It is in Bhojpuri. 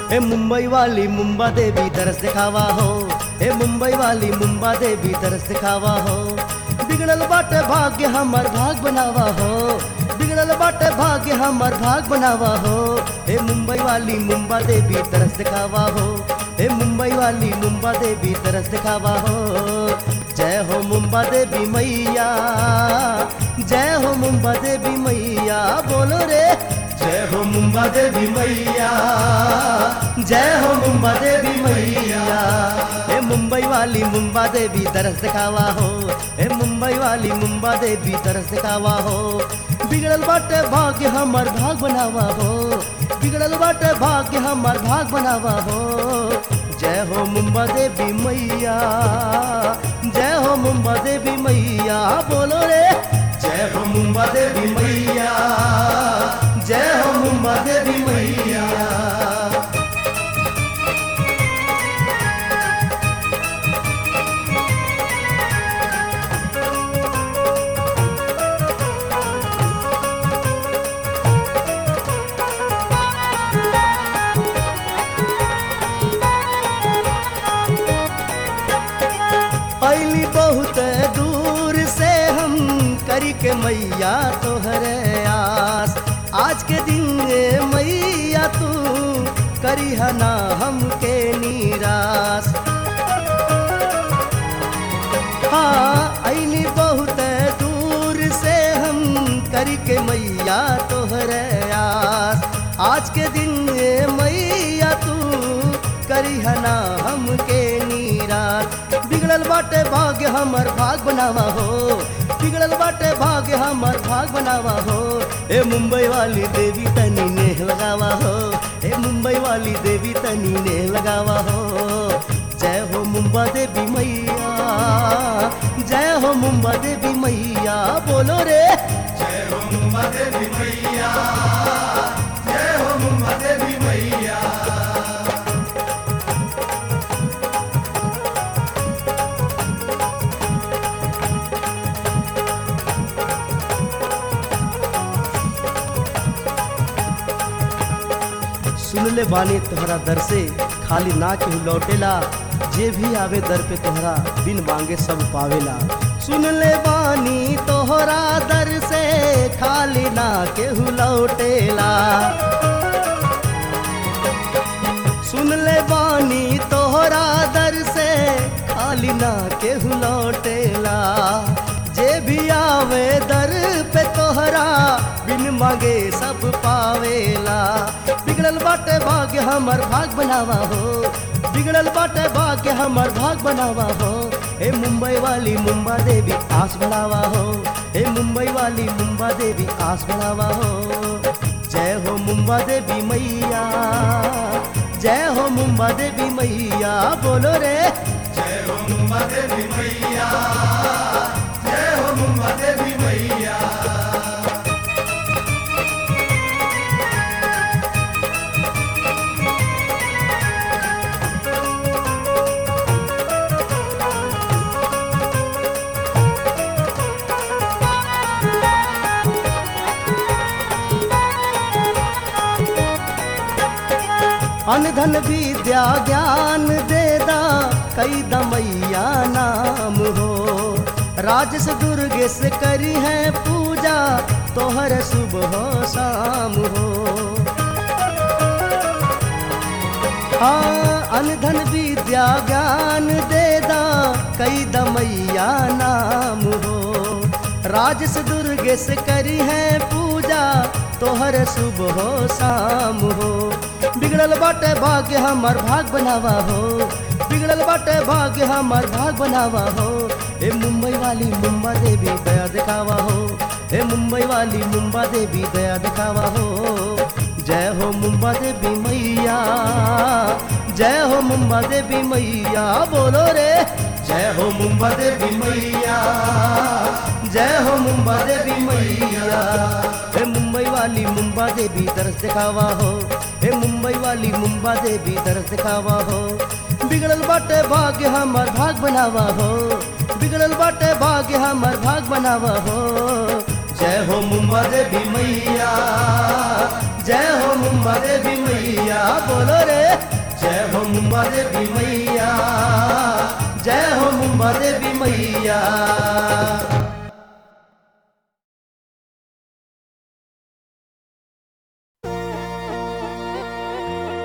ए मुंबई वाली मुंबा देवी तरस दिखावा हो, ए मुंबई वाली मुंबा देवी तरस दिखावा हो। बिगड़ल बाटे भाग्य हमर भाग बनावा हो, बिगड़ल बाटे भाग्य हमर भाग बनावा हो। ए मुंबई वाली मुंबा देवी तरस दिखावा हो, ए मुंबई वाली मुंबा देवी तरस दिखावा हो। जय हो मुंबा देवी मैया, जय हो मुंबा देवी मैया, बोलो रे जय हो मुंबा देवी मैया, जय हो मुंबा देवी मैया। ए मुंबई वाली मुंबा देवी तरस दिखावा हो, ए मुंबई वाली मुंबा देवी तरस दिखावा हो। बिगड़ल बाटे भाग्य हमर भाग बनावा हो, बिगड़ल बाटे भाग्य हमर भाग बनावा हो। जय हो मुंबा देवी मैया, जय हो मुंबा देवी मैया, बोलो रे जय हो मुंबा देवी मैया, जय हो मुंबा देवी मैया। पहली बहुत दूर से हम करी के मैया तोहरे आस। आज के दिन मैया तू करी ना हमके निराश। हाँ अली बहुत दूर से हम करी के मैया तोहरे आस। आज के दिन मैया तू करी ना हमके निराश। बिगड़ल बाटे भाग्य हमर भाग बनावा हो, बिगड़ल बाटे भाग्य हमर भाग बनावा हो। ए मुंबई वाली देवी तनी नेह लगावा हो, ए मुंबई वाली देवी तनी नेह लगावा हो। जय हो मुंबा देवी मैया, जय हो मुंबा देवी मैया, बोलो रे जय हो मुंबा देवी मैया, जय हो मुंबा देवी मैया। सुन ले बानी तोहरा दर से खाली ना केहू लौटेला। जे भी आवे दर पे तोहरा बिन मांगे सब पावेला। सुन ले बानी तोहरा दर से खाली ना केहू लौटेला। सुन ले बानी तोहरा दर से खाली ना केहू लौटेला। जे भी आवे दर पे तोहरा बिन मांगे सब पावेला। बिगड़ल बाटे भाग्य हमर भाग बनावा हो, बिगड़ल बाटे भाग्य हमर भाग बनावा हो। ए मुंबई वाली मुंबा देवी आस बढ़ावा हो, ए मुंबई वाली मुंबा देवी आस बढ़ावा हो। जय हो मुंबा देवी मैया, जय हो मुंबा देवी मैया, बोलो रे जय हो मुंबा देवी मैया, जय हो मुंबा देवी मैया। अनधन विद्या ज्ञान देदा कई दमैया नाम हो। राजस दुर्गेश करी है पूजा तोहर सुबह शाम हो। हाँ अनधन विद्या ज्ञान देदा कई दमैया नाम हो। राजस दुर्गेश करी है पूजा तोहर सुबह शाम हो। बिगड़ल बाटे भाग्य हमर भाग बनावा हो, बिगड़ल बाटे भाग्य हमर भाग बनावा हो। ए मुंबई वाली मुंबा देवी दया दिखावा हो, ए मुंबई वाली मुंबा देवी दया दिखावा हो। जय हो मुंबा देवी मैया, जय हो मुंबा देवी मैया, बोलो रे जय हो मुंबा देवी मैया, जय हो मुंबा देवी मैया। ए मुंबई वाली मुंबा देवी तरस दिखावा हो, ए मुंबई वाली मुंबा देवी तरस दिखावा हो। बिगड़ल बाटे भाग्य हमर भाग बनावा हो, बिगड़ल बाटे भाग्य हमर भाग बनावा हो। जय हो मुंबा देवी मैया, जय हो मुंबा देवी मैया बोलो रे जय हो मुंबा देवी मैया जय हो मुंबा देवी मैया